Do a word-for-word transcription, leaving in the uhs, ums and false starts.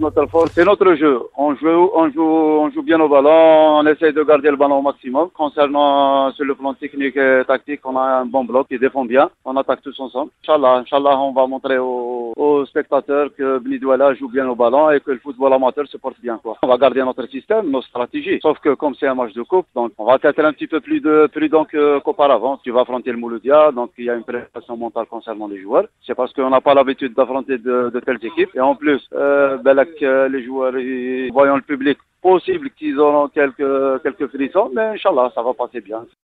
notre force, c'est notre jeu. On joue, on joue, on joue bien au ballon, on essaie de garder le ballon au maximum. Concernant sur le plan technique et tactique, on a un bon bloc qui défend bien. On attaque tous ensemble. Inch'Allah, Inch'Allah, on va montrer aux, aux spectateurs que Beni Douala joue bien au ballon et que le football amateur se porte bien, quoi. On va garder notre système, nos stratégies. Sauf que comme c'est un match de coupe, donc on va être un petit peu plus de prudent qu'auparavant. Tu vas affronter le Mouloudia, donc il y a une préparation mentale concernant les joueurs. C'est parce qu'on n'a pas l'habitude d'affronter de, de telles équipes. Et en plus, euh, ben là, que les joueurs, ils, voyant le public, possible qu'ils auront quelques quelques frissons, mais Inch'Allah, ça va passer bien.